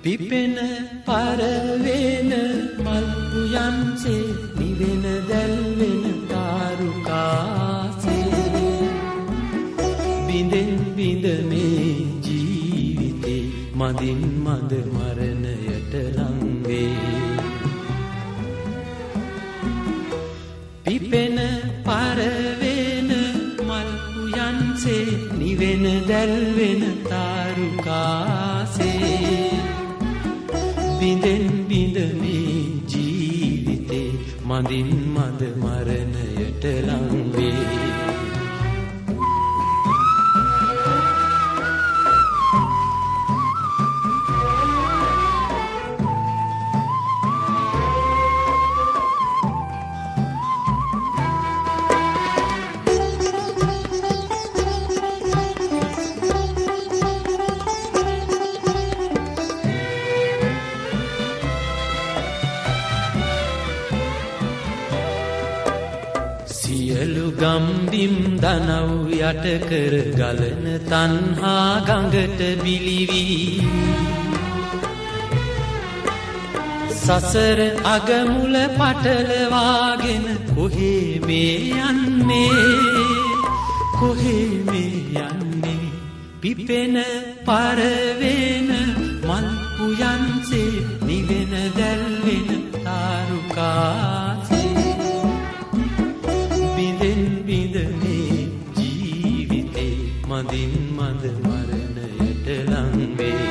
පිපෙන පරවෙන මල් පුයන්සේ නිවෙන දැල්වෙන තාරුකාසේ බිඳෙන් බිඳ මේ ජීවිතේ මදින් මද මරණයට ලංවේ පිපෙන පරවෙන මල් පුයන්සේ නිවෙන දැල්වෙන තාරුකාසේ බිඳෙන් බිඳ මේ ජීවිතේ මදින් මද මරණයට ලංවේ සියලු ගම්බිම් දනව් යට කර ගලන තණ්හා ගඟට බිලිවී සසර අගමුල පටලවාගෙන කොහේ මේ යන්නේ පිපෙන පරවෙන මල් පුයන්සේ නිවෙන දැල්වෙන තාරුකාසේ බිඳෙන් බිඳ මේ ජීවිතේ මදින් මද මරණයට ලංවේ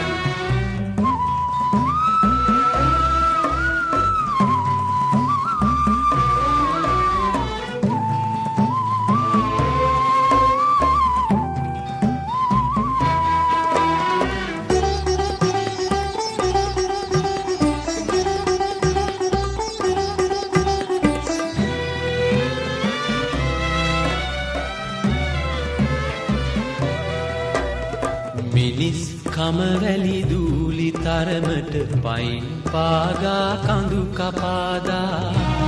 මිනිස් කමවැලි දූලි තරමට පයින් පාගා කඳු කපාදා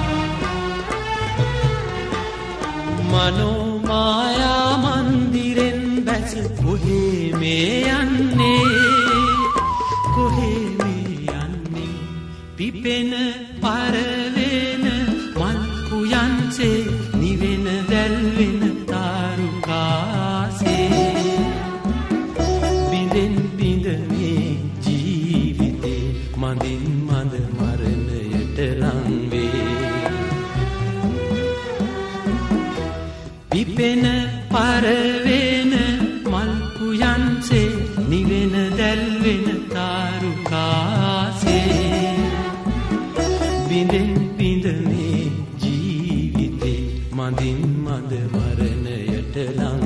මනෝමායා මන්දිරෙන් බැස කොහේ මේ යන්නේ පිපෙන පරවෙන මල් පුයන්සේ නිවෙන දැල්වෙන තාරුකාසේ බිඳෙන් බිඳ මේ ජීවිතේ මදින් මද මරණයට ලංවේ පිපෙන පරවෙන මල් පුයන්සේ නිවෙන දැල්වෙන තාරුකාසේ බිඳෙන් බිඳ මේ ජීවිතේ මදින් මද මරණයට ලංවේ